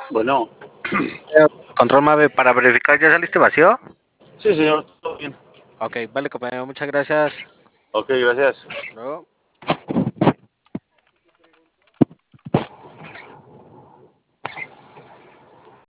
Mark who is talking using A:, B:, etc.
A: Bueno,
B: Control Mave, para verificar, ¿ya saliste vacío?
A: sí, señor, todo bien.
B: Ok, vale, compañero, muchas gracias.
A: Ok, gracias.
B: Hasta luego.